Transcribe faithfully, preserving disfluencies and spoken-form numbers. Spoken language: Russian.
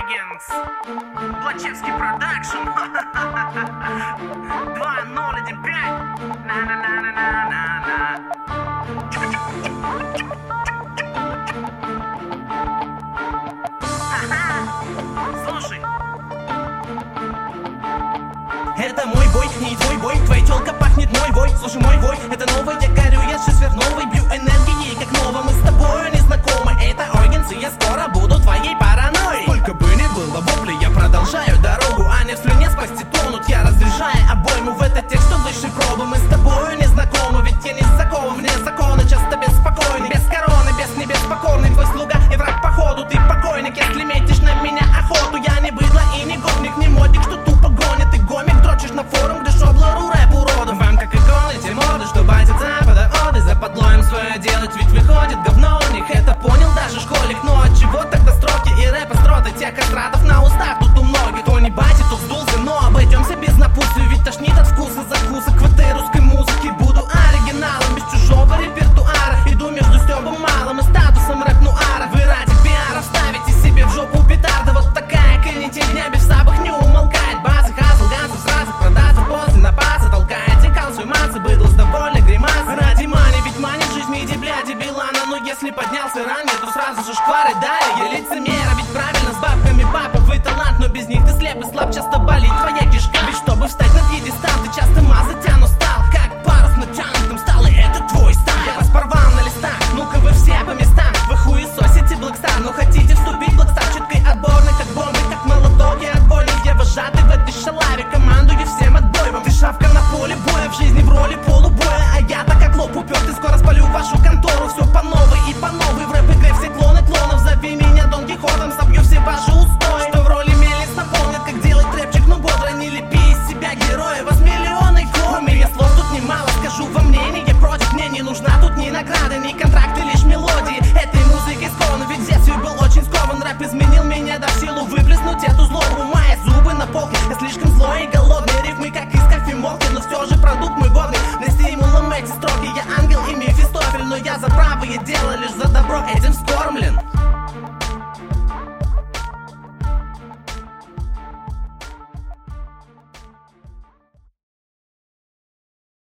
Legends, Блачевский продакшн. Два ноль один пять. На-на-на-на-на-на-на. Слушай. Это мой бой, не твой бой. Твоя тёлка пахнет мой вой. Слушай мой вой, это новый, я горю, я же сверхновый. Бью энергией, как ново, мы с тобою не знакомы. Это Ойгенс, и я скоро буду твоей паранойей. Сколько бы ни было вопли, я продолжаю дорогу, а не в слюне спасти тонут. Я разряжаю обойму в этот текст, что выше пробы. Мы с тобою не знакомы, ведь я не закован вне закона. Часто беспокойный, без короны, без небес покорный. Твой слуга и враг походу, ты покойник. Если метишь на меня охоту, я не быдло и не гопник, не модник, что тупо гонит. Ты гомик, дрочишь на форум, где шоблеру рэп уродом. Вам как иконы, те моды, что батят запада оды. За подлоем свое делать, ведь выходит говно у них. Это понял даже школьник, но от чего тогда строки и рэп остроты? Тех кастратов на устах тут у многих. Кто не батит, тот сдулся, но обойдемся без напутствий. Ведь тошнит от вкуса закусок в этой русской музыке. Буду оригиналом, без чужого репертуара. Иду между стёбом малым и статусом рэп-нуара. Вы ради пиара вставите себе в жопу петарды. Вот такая канитель дня без сабах не умолкает. Базы, хазл, газы, сразу продаться после напаса. Толкаете калцию массы, быдло с довольно гримасы. Ради мани, ведь манит жизнь миди, бляди, билана. Но если поднялся ранее, то сразу же шквары далее. Я лицемера, ведь правильно с бабками папа. Вы талант, но без них ты слеп и слаб, часто болит твоя кишка. Ведь чтобы встать на пьедестал,